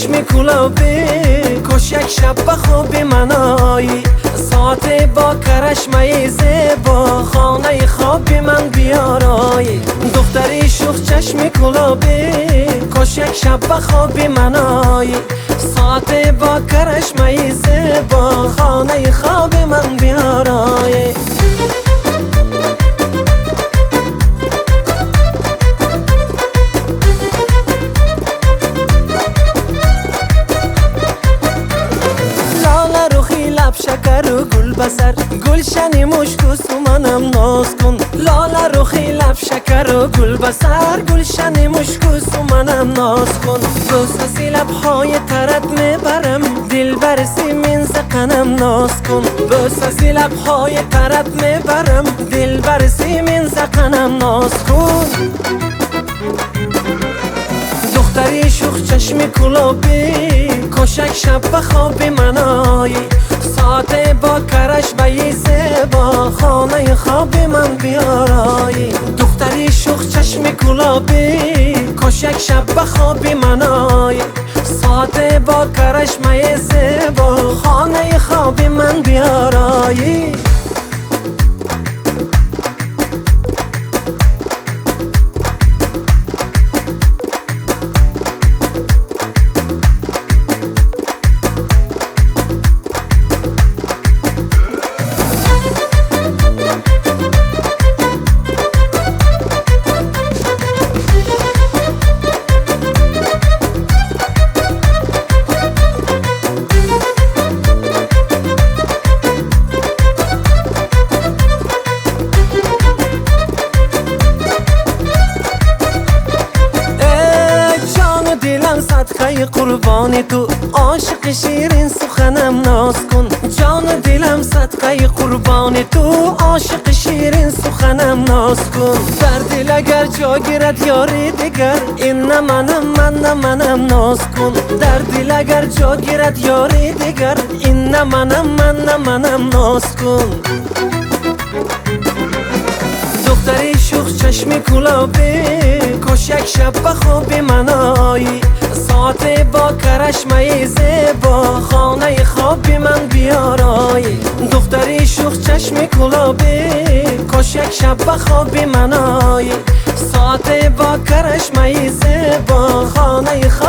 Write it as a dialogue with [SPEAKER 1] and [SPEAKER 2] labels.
[SPEAKER 1] چشم گلابی کش یک شب به خواب منایی ساعت با کرشمه زیبا خانه خواب من بیارایی دختری شوخ چشم گلابی کش یک شب به خواب منایی ساعت با کرشمه زیبا خانه خواب من بیارایی شکر و گل بسر گلشن مشک و سومنم ناز کن لاله رخی لب شکر و گل بسر گلشن مشک و سومنم ناز کن بوسه لبهای ترت میبرم دل برسی من زقنم ناز کن بوسه لبهای ترت میبرم دل برسی من زقنم ناز کن دختری شوخ چشم گلابی کشک شب به خواب منایی ساعت با کرشمه زیبا خانه خواب من بیارایی دختری شوخ چشم گلابی کشک شب به خواب منایی ساعت با کرشمه زیبا خانه خواب من بیارایی صدقه قربان تو عاشق شیرین سخنم ناز کن جان دلم صدقه قربان تو عاشق شیرین سخنم ناز کن در دل اگر جا گیرد یاری دیگر این نه منم ناز کن در دل اگر جا گیرد یاری دیگر این نه منم ناز کن دختری شوخ چشم گلابی کش یک شب به خواب منایی ساعت با کرشمه زیبا خانه خواب من بیارایی دختری شوخ چشم گلابی کش یک شب به خواب منایی ساعت با کرشمه زیبا خانه خواب